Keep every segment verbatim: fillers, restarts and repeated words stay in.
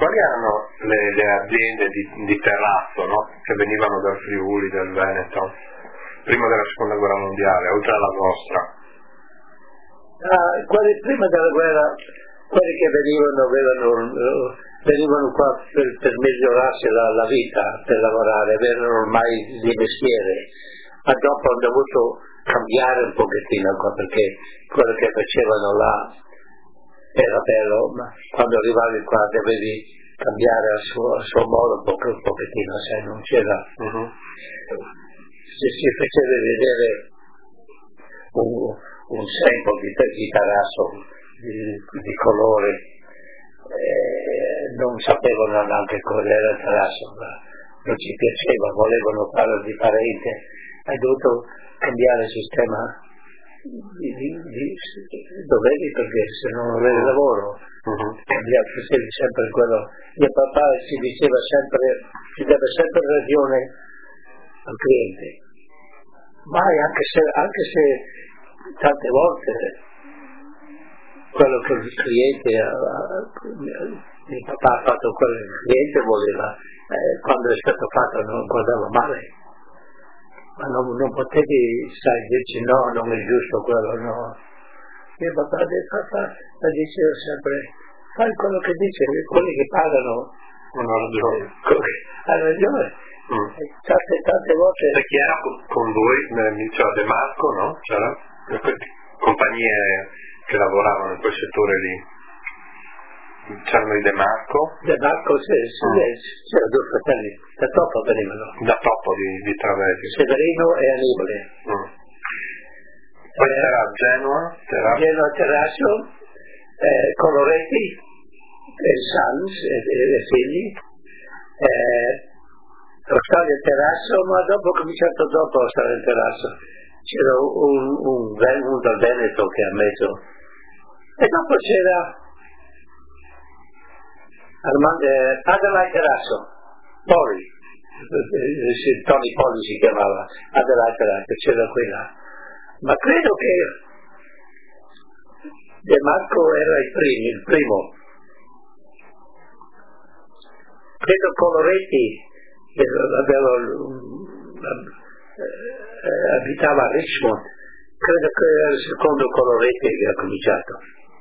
quali erano le, le aziende di, di terrazzo, no? Che venivano dal Friuli, dal Veneto, prima della seconda guerra mondiale, oltre alla vostra? Ah, quelli prima della guerra, quelli che venivano, avevano, venivano qua per, per migliorarsi la, la vita, per lavorare, avevano ormai di mestiere, ma dopo hanno dovuto cambiare un pochettino qua, perché quello che facevano là era bello, ma quando arrivavi qua dovevi cambiare al suo, al suo modo un, po', un pochettino, se non c'era. Uh-huh. Se si faceva vedere un, un sample di, di terrazzo di, di colore, eh, non sapevano neanche qual era il terrazzo, ma non ci piaceva, volevano farlo differente, hai dovuto cambiare il sistema di, di, di, dovevi, perché se non avevi lavoro. Uh-huh. Facevi sempre quello. Mio papà ci diceva sempre, ci deve sempre ragione al cliente, mai, anche se, anche se tante volte quello che il cliente mio papà ha fatto, quello che il cliente voleva, eh, quando è stato fatto non guardava male, ma non, non potevi, sai, dirci no, non è giusto quello, no. Mio papà diceva sempre, fai quello che dice, quelli che pagano hanno ragione. Hanno ragione. Mm. Tante, tante volte. Perché era con voi, c'era De Marco, no? C'era compagnie che lavoravano in quel settore lì. C'erano i De Marco? De Marco, sì, sì, mm. c'erano due fratelli, da Toppo venivano. Da Toppo di, di Travesi. Severino e Annibale. Mm. Poi eh, c'era Genoa, Terrazzo. Genoa, Terrazzo, eh, Coloretti, e Sans e, e, e figli. Eh, Stare al terrazzo, ma dopo ho cominciato dopo a stare al terrazzo. C'era un, un, un dal Veneto che ha messo. E dopo c'era Armando, eh, Adelaide Terrazzo, Poli, eh, Tony Poli si chiamava, Adelaide Terrazzo, c'era quella. Ma credo che De Marco era il primo, il primo. Credo Coloretti, che aveva, eh, abitava a Richmond, credo che era il secondo Coloretti che ha cominciato.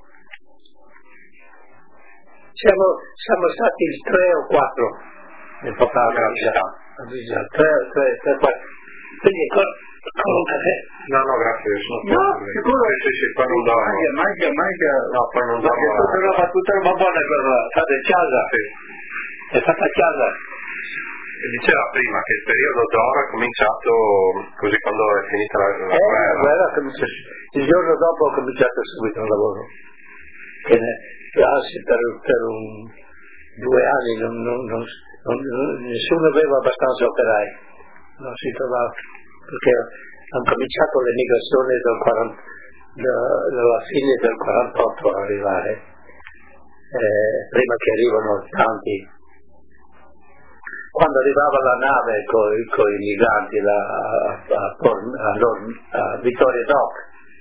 Siamo, siamo stati il tre o quattro nel papà a Viggiano, tre, tre, tre, quattro. Quindi con un caffè? No, no, grazie, sono no, sicuro. Sì, sì, poi non dormo. Mangia, mangia, mangia. No, poi non dormo. Tutta roba, tutta roba buona per fare in casa. Sì. È fatta a casa. Diceva prima che il periodo d'oro è cominciato così quando è finita la, la eh, guerra. La guerra il giorno dopo ho cominciato subito il lavoro. Che ne, per, per un, due anni non, non, non, non, nessuno aveva abbastanza operai, non si trovava, perché hanno cominciato l'emigrazione del quaranta, dalla fine del quarantotto a arrivare, eh, prima che arrivano tanti. Quando arrivava la nave con i migranti a, a, a, a, a Vittoria Dock,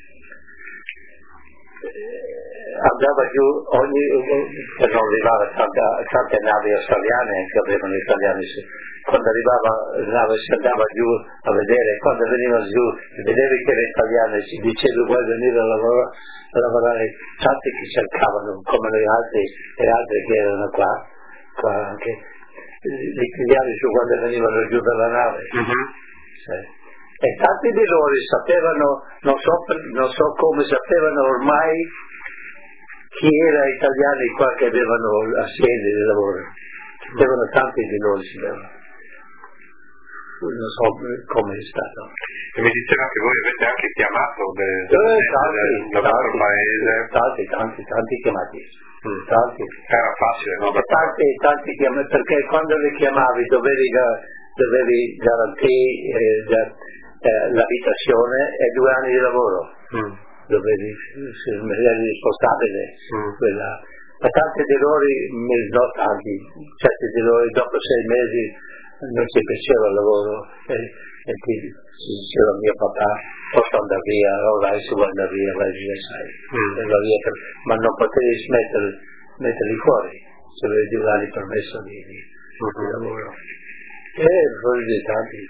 andava giù ogni, per non arrivare a tante, tante navi australiane che avevano gli italiani, quando arrivava la nave si andava giù a vedere, quando veniva giù vedevi che era italiano e si diceva vuoi venire a lavorare, a lavorare, tanti che cercavano come le altre, le altre che erano qua, qua anche gli italiani su quando venivano giù dalla nave. Uh-huh. Sì. E tanti di loro sapevano, non so, non so come sapevano ormai chi era italiani qua che avevano aziende di lavoro. Sapevano tanti di loro, sapevano. Non so come è stato. E mi diceva che voi avete anche chiamato del, eh, tanti, del, del vostro tanti, paese. Tanti, tanti, tanti chiamati. Mm. Tanti. Era facile, no? Tanti, tanti chiamati, perché quando li chiamavi dovevi, dovevi garantire eh, eh, l'abitazione e due anni di lavoro. Mm. Dovevi essere responsabile. Mm. Quella. Ma tanti di loro, non tanti, certi di loro dopo sei mesi non ci piaceva il lavoro e, e ti diceva mio papà posso andare via, o vai su andare via, vai via, sai, mm. via per, ma non potevi metterli, metterli fuori, se avevi dare il permesso di, di, di lavoro. E fuori di tanti.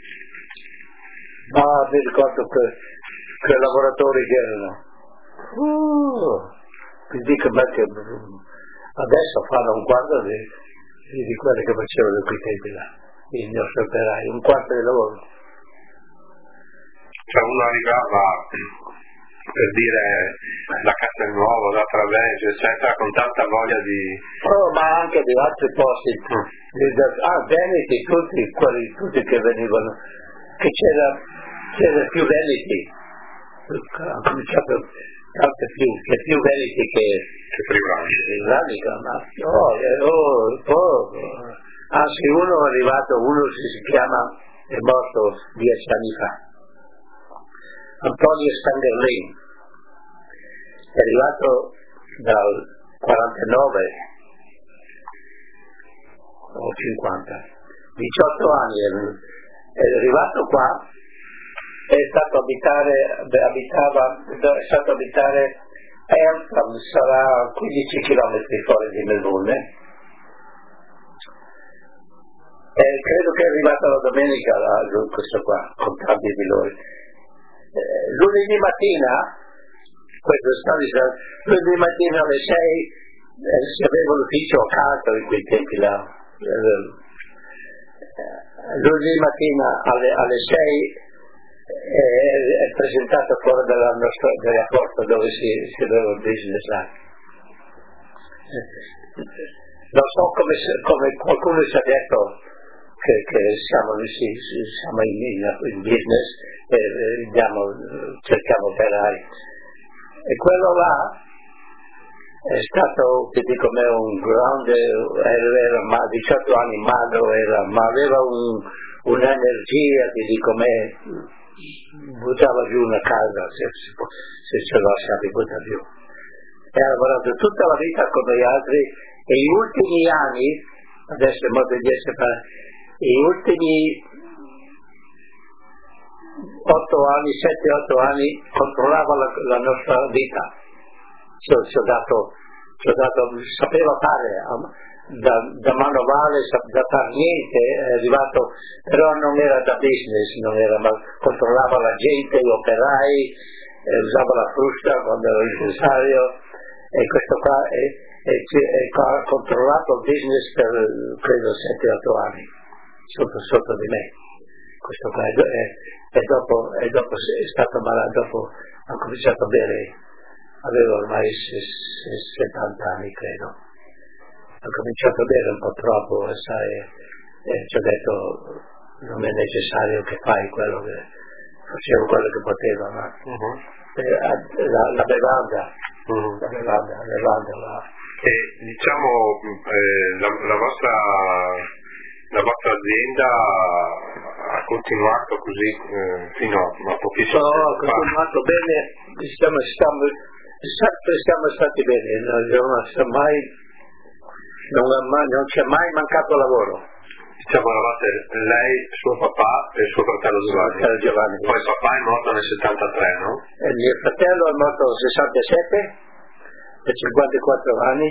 Ma mi ricordo che, che lavoratori che erano. Uh, ti dico che adesso fanno un quarto di, di quelli che facevano quei tempi là, i nostri operai, un quarto di lavoro. Cioè uno arrivava, per dire, da Castelnuovo, da Traveggio, eccetera, con tanta voglia di... Oh, ma anche di altri posti, Mm. di, ah, Veneti, tutti quelli tutti che venivano, che c'era, c'era più Veneti, ha cominciato tante più, che più Veneti che... che Friulani. Friulani, ma oh, eh, oh, oh, anzi uno è arrivato, uno si, si chiama, è morto dieci anni fa, Antonio Stangerlin, è arrivato dal quarantanove o cinquanta, diciotto anni, è arrivato qua, è stato abitare, abitava, è stato abitare a Eltham, sarà quindici chilometri fuori di Melbourne, e credo che è arrivato la domenica là, questo qua, con tanti di loro. Eh, lunedì mattina, questo sta dicendo, lunedì mattina alle sei eh, si aveva l'ufficio a casa in quei tempi là. Eh, lunedì mattina alle, alle sei eh, è presentato fuori dalla nostra della porta dove si, si aveva il business là. Eh, non so come, come qualcuno ci ha detto che, che siamo, sì, siamo in, in, in business e eh, diamo, cerchiamo operai, e quello là è stato, ti dico me, un grande, era diciotto anni magro, era, ma aveva un, un'energia, ti dico me, buttava giù una casa se, se ce lo lasciavi buttare giù, e ha lavorato tutta la vita come gli altri, e gli ultimi anni, adesso è modo di essere, gli ultimi otto anni, sette otto anni controllava la, la nostra vita, ci ho, ci ho dato, ci ho dato, sapeva fare da, da manovale, da far niente, è arrivato, però non era da business, non era, ma controllava la gente, gli operai, eh, usava la frusta quando era necessario, e questo qua è, è, è, ha controllato il business per credo sette otto anni sotto, sotto di me. Questo qua è, è, e dopo, e dopo è stato malato, dopo ha cominciato a bere, aveva ormai settanta anni credo, ha cominciato a bere un po' troppo, e sai, e ci ho detto non è necessario che fai quello che facevo, quello che poteva, ma uh-huh. eh, la, la bevanda, uh-huh. la bevanda, la bevanda la... E diciamo eh, la, la vostra la vostra azienda ha continuato così eh, fino a pochissimo tempo fa? No, ha continuato bene, siamo, siamo, sempre siamo stati bene, non, mai, non, mai, non ci è mai mancato lavoro. Diciamo eravate lei, suo papà e suo fratello Giovanni. Fratello Giovanni. Poi papà è morto nel settantatré, no? E mio fratello è morto nel sessantasette, per cinquantaquattro anni.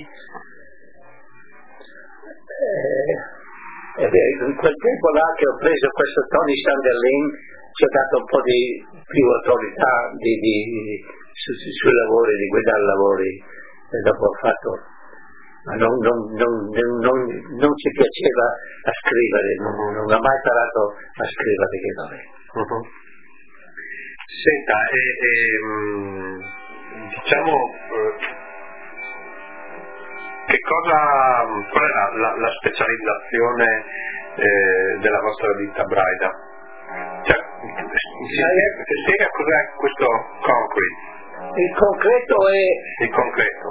E, e in quel tempo là che ho preso questo Tony Stangerlin ci ho dato un po' di più autorità di, di, di, su, su, sui lavori, di guidare lavori, e dopo ho fatto, ma non, non, non, non, non ci piaceva a scrivere, non, non ho mai imparato a scrivere che non è. Uh-huh. Senta, e, e, diciamo eh, che cosa, qual è la, la, la specializzazione eh, della vostra ditta Braida? Cioè, si spiega cos'è questo concrete? Il concreto è... Il concreto.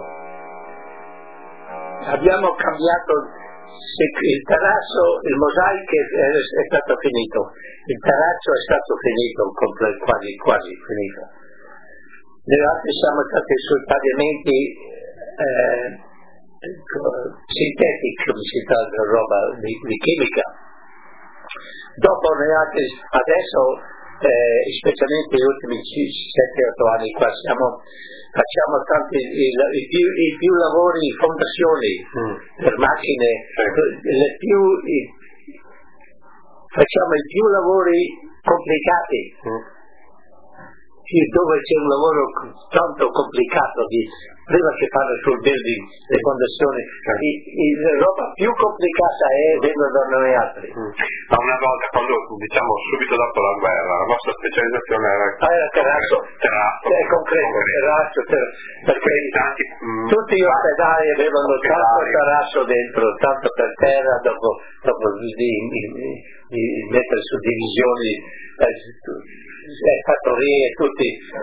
Abbiamo cambiato il terrazzo, il mosaico è, è stato finito, il terrazzo è stato finito, quasi, quasi finito. Noi altri siamo stati sui pavimenti eh, sintetici, come si chiama, roba di, di chimica. Dopo noi altri, adesso eh, specialmente negli ultimi sette otto anni qua siamo, facciamo tanti i, i, più, i più lavori, fondazioni mm. per macchine, sì. le più, i, facciamo i più lavori complicati. Mm. Dove c'è un lavoro tanto complicato di, prima che fanno sul building le fondazioni, la roba più complicata è vengono da noi altri. Mm. Ma una volta, quando diciamo subito dopo la guerra, la vostra specializzazione era, ah, era terrazzo, terrazzo, è concreto, terrazzo, ter, perché tanti, mm, tutti gli ospedali avevano tanto terrazzo dentro, tanto per terra, dopo, dopo di, di, di, di mettere su divisioni, eh, le fattorie, tutti.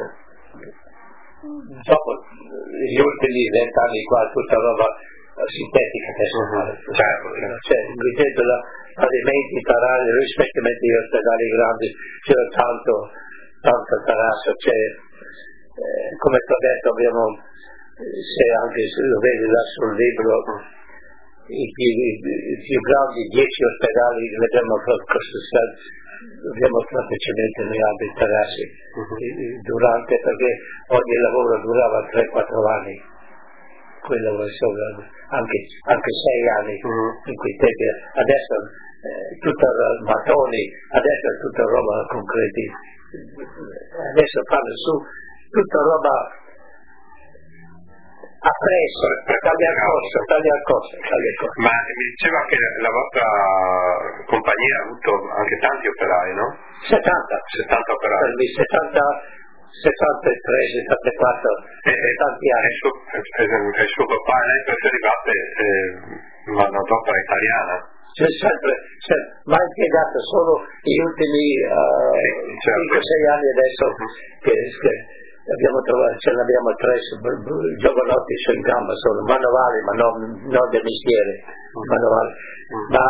Dopo gli ultimi vent'anni qua tutta roba sintetica che sono fatte, certo, cioè ripeto, alimenti, parali, rispettivamente gli ospedali grandi, c'era tanto, tanto terrazzo, c'è, eh, come ti ho detto, abbiamo, se anche se lo vedi là sul libro, i più, i, i più grandi dieci ospedali che abbiamo costruito, abbiamo praticamente noi altri terrazzi uh-huh. durante, perché ogni lavoro durava tre quattro anni, quello anche, anche sei anni uh-huh. in quei tempi. Adesso eh, tutta mattoni, adesso è tutta roba concreti, adesso fanno su tutta roba appresso, taglia il costo, taglia il costo, taglia il costo. Ma mi diceva che la vostra compagnia ha avuto anche tanti operai, no? settanta. settanta operai. settanta, settantatré, settantaquattro, e, tanti anni. E suo, e, e suo papà e lei poi arrivate eh, manodopera italiana? C'è sempre, sempre, ma impiegato solo gli ultimi uh, sì, certo. cinque sei anni adesso che, che abbiamo trovato, ce ne abbiamo tre giovanotti su in gamba, sono manovali ma non, non del mestiere, mm. manovali, mm. ma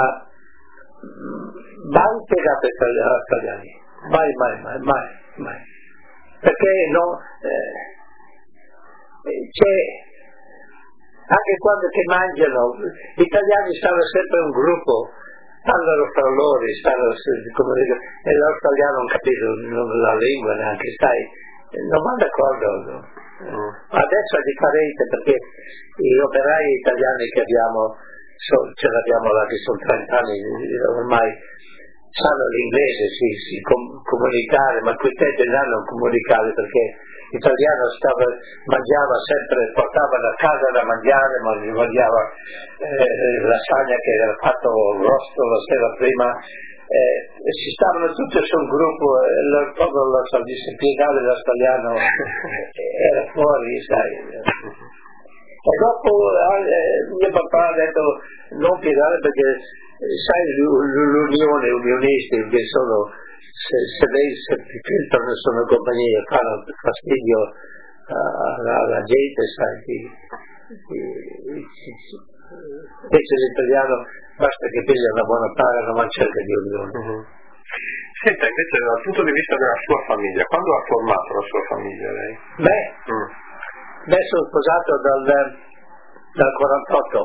mai impiegato italiani, mai, mai, mai, mai, mai, perché no, eh, c'è, anche quando ti mangiano, gli italiani stanno sempre un gruppo, parlano fra loro, stanno, come dico, e l'australiano non capisce la lingua neanche, sai, non va d'accordo. Mm. Adesso è differente perché gli operai italiani che abbiamo, so, ce l'abbiamo là che sono trenta anni, ormai sanno l'inglese, si, si com- comunicare, ma quei tempi non hanno comunicare perché l'italiano stava, mangiava sempre, portava da casa da mangiare, mangiava eh, lasagna che era fatto rosto la sera prima. Eh, si stavano tutti su un gruppo e il popolo lo so, disse piegare l'australiano era fuori, sai. E dopo eh, mio papà ha detto non piegare perché sai l'unione, unionisti che sono, se, se lei se filtrano sono compagnie fanno fastidio alla, alla gente, sai, di, di, di, invece l'italiano basta che piglia una buona paga, non va cerca di unione. Uh-huh. Senta, invece dal punto di vista della sua famiglia, quando ha formato la sua famiglia lei? Beh, mm. beh sono sposato dal, dal quarantotto,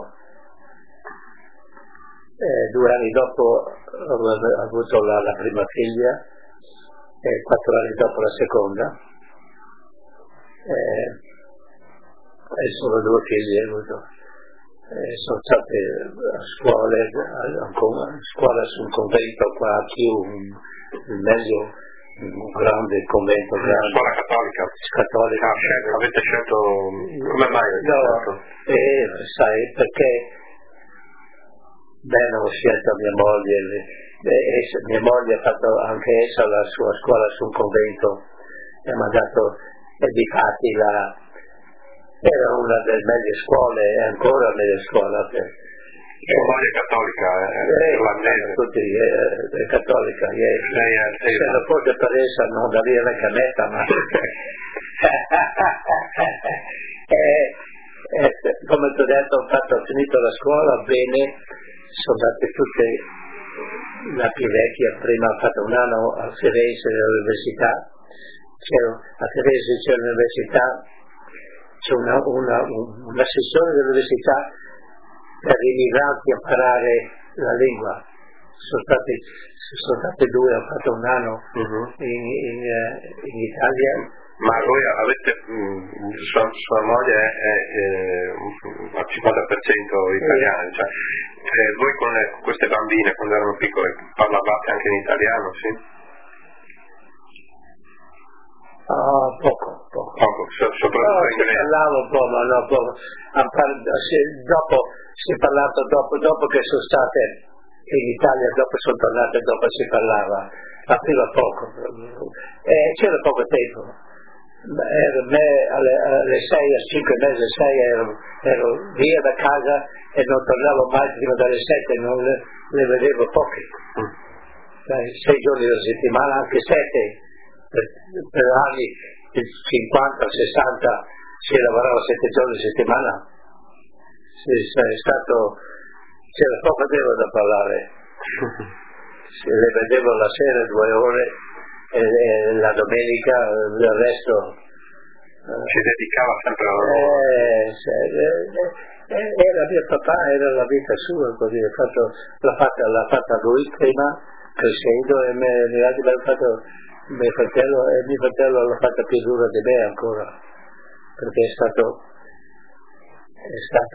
eh, due anni dopo ho avuto la, la prima figlia, e quattro anni dopo la seconda, eh, e sono due figli avuto. Eh, sono state a scuole, a, a scuola su un convento qua a Chiu, un, un meglio, un grande convento, grande. Scuola cattolica? Cattolica. Ah, scelto, avete scelto, come mai avete no, scelto? Eh, sai, perché bene ho scelto mia moglie, eh, mia moglie ha fatto anche essa la sua scuola su un convento e mi ha dato, e difatti la era una delle meglio scuole e ancora meglio scuola per sua moglie è cattolica, è eh, irlandese, tutti è, è cattolica, è, lei è, è se lo fosse per essa non darebbe la canetta, ma e, e, come ti ho detto ho fatto, ho finito la scuola bene, sono andate tutte, la più vecchia prima ha fatto un anno a Firenze all'università, c'era, a Firenze c'è l'università, c'è una, una, una sessione dell'università per gli immigranti a imparare la lingua, sono stati, sono state due, ho fatto un anno uh-huh. in, in, in Italia. Ma voi avete, mh, sua, sua moglie è, è, è al cinquanta per cento italiana, sì. Cioè, eh, voi con le, queste bambine quando erano piccole parlavate anche in italiano, sì? Uh, poco, poco. Poco, so, soprattutto no, in inglese. Parlavo un po', ma no, poco. Dopo, si è parlato dopo, dopo che sono state in Italia, dopo sono tornate, dopo si parlava, ma prima poco. Eh, c'era poco tempo. Ero, me, alle, alle sei, alle cinque e mezza, sei ero, ero via da casa e non tornavo mai prima dalle sette, non le, le vedevo poche. Mm. Dai, sei giorni alla settimana, anche sette. Per, per anni cinquanta sessanta si lavorava sette giorni a settimana, si, è stato, c'era poco tempo da parlare. Se le vedevo la sera due ore e, e la domenica il resto si eh, dedicava sempre a lavoro. Eh, se, eh, eh, era mio papà, era la vita sua, così ha fatto, l'ha fatta, l'ha fatta lui prima crescendo e me, mi ha fatto mio fratello e mio fratello l'ha fatta più dura di me ancora, perché è stato è stato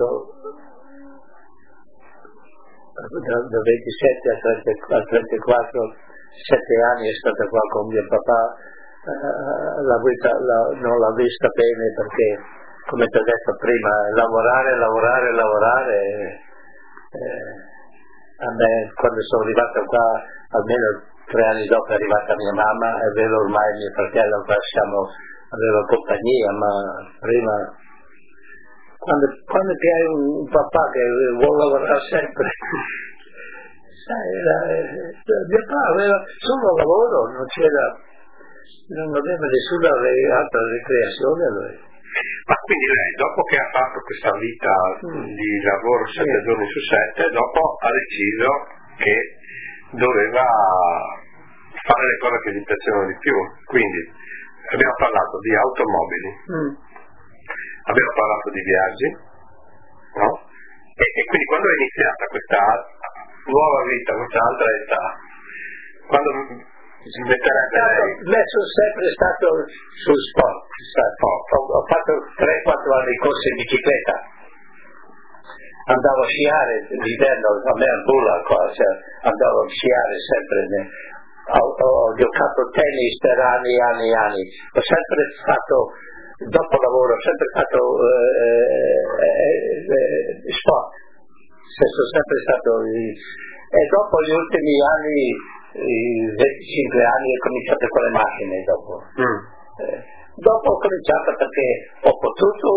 da, da ventisette a trentaquattro sette anni è stata qua con mio papà. Uh, la vita la, non l'ha vista bene perché, come ti ho detto prima, lavorare, lavorare, lavorare eh, a me quando sono arrivato qua, almeno tre anni dopo è arrivata mia mamma, è vero ormai mio fratello qua siamo, aveva compagnia, ma prima quando, quando ti hai un, un papà che vuole lavorare sempre sai, la, mio papà aveva solo lavoro, non c'era, non aveva nessuna altra ricreazione lui. Ma quindi lei, dopo che ha fatto questa vita mm. di lavoro sette mm. giorni su sette, dopo ha deciso che doveva fare le cose che gli piacevano di più. Quindi abbiamo parlato di automobili, mm. abbiamo parlato di viaggi, no? E, e quindi quando è iniziata questa nuova vita, questa altra età, quando si metterebbe lei? Me sono sempre stato sul sport, ho, ho fatto tre quattro anni di corsa in bicicletta, andavo a sciare l'inverno, a me a Bulla qua, cioè, andavo a sciare sempre, ho, ho giocato tennis per anni e anni e anni, ho sempre fatto, dopo lavoro, ho sempre fatto eh, eh, eh, sport, sono sempre stato, e dopo gli ultimi anni, i venticinque anni ho cominciato con le macchine dopo. Mm. Eh, dopo ho cominciato perché ho potuto,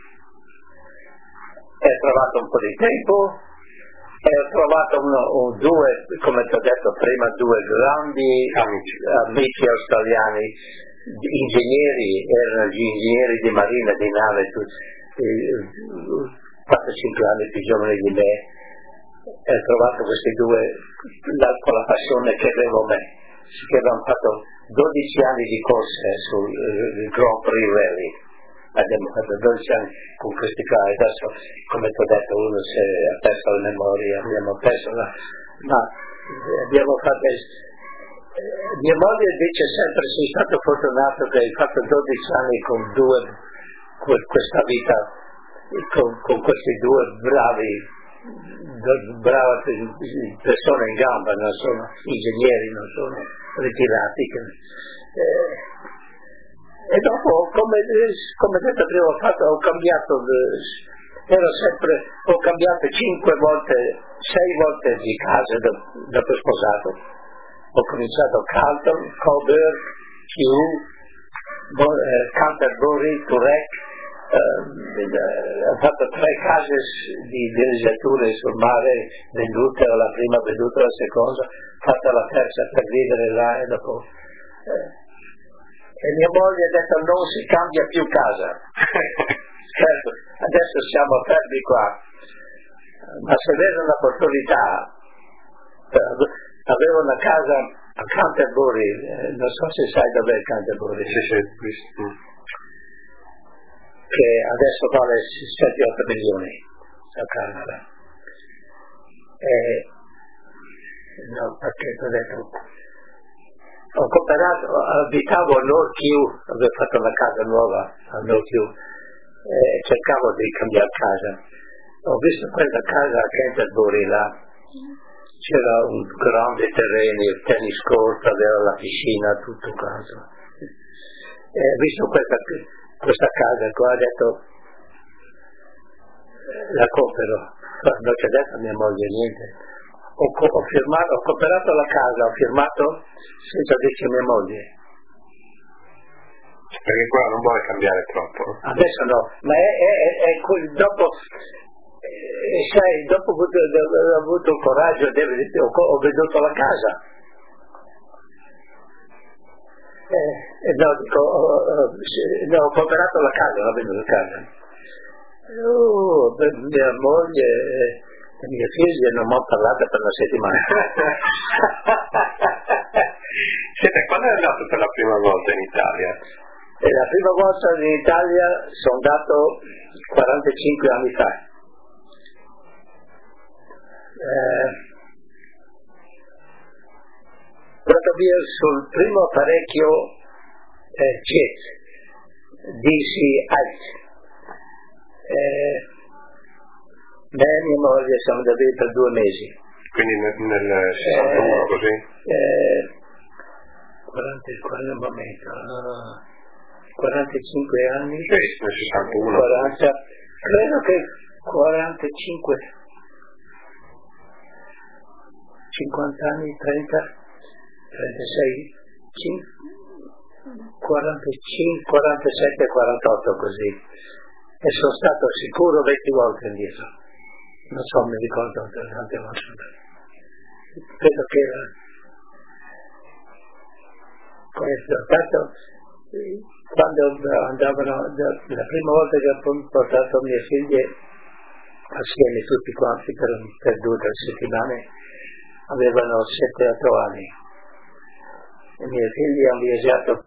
e ho trovato un po' di tempo, e ho trovato uno, un, due, come ti ho detto prima, due grandi amici, amici australiani, ingegneri, erano gli ingegneri di marina, di nave, quattro cinque anni più giovani di me. E ho trovato questi due la, con la passione che avevo me, che avevano fatto dodici anni di corse sul uh, Grand Prix Rally, abbiamo fatto dodici anni con questi qua, e adesso come ti ho detto uno si è perso la memoria, abbiamo perso la, ma abbiamo fatto eh, mia moglie dice sempre sei stato fortunato che hai fatto dodici anni con due questa vita con, con questi due bravi brave persone in gamba, non sono ingegneri, non sono ritirati. Eh, e dopo, come, come detto prima, ho, fatto, ho cambiato, ero sempre, ho cambiato cinque volte, sei volte di casa dopo sposato. Ho cominciato a Carlton, Coburg, Kew, Canterbury, Turek. Uh, ho fatto tre case di villeggiature sul mare vendute, la prima venduta, la seconda, fatta la terza per vivere là e dopo. Eh, e mia moglie ha detto non si cambia più casa. Certo, adesso siamo fermi qua, ma se avere un'opportunità, eh, avevo una casa a Canterbury, eh, non so se sai dov'è Canterbury. Sì, sì, che adesso vale sette otto milioni a Canada. E no, perché ho detto, ho cooperato, abitavo a North Kew, avevo fatto una casa nuova a North Kew, e cercavo di cambiare casa. Ho visto questa casa a Canterbury là, c'era un grande terreno, il tennis court, aveva la piscina, tutto quanto. E ho visto questa, questa casa qua, ho detto, la compro, non c'è detto a mia moglie niente. Ho, ho, firmato, ho cooperato la casa, ho firmato senza dirci a mia moglie. Perché quella non vuole cambiare troppo. Adesso no, ma è, è, è, è quel, dopo, eh, sai, dopo ho avuto, ho avuto il coraggio, ho, ho veduto la casa. Eh, no, dico, ho, no, ho cooperato la casa, non ho veduto la casa. Oh, mia moglie e mie figlie non mi hanno parlato per una settimana. Siete, quando è andato per la prima volta in Italia? E la prima volta in Italia sono andato quarantacinque anni fa. Eh, Vado via sul primo apparecchio eh, C E T, D C Alt. Eh, me e mia moglie siamo da via per due mesi. Quindi nel, nel sessantuno, eh, così? Eh, quaranta, qual è il momento? Uh, quarantacinque anni? Sì, nel sessantuno. quaranta, credo che quarantacinque, cinquanta anni, trenta, trentasei, quarantacinque, quarantasette, quarantotto così. E sono stato sicuro venti volte indietro. Non so, mi ricordo tante volte. Credo che era questo. Tanto, quando andavano, la prima volta che ho portato mie figlie assieme tutti quanti per, per due o tre settimane, avevano sette otto anni. I miei figli hanno viaggiato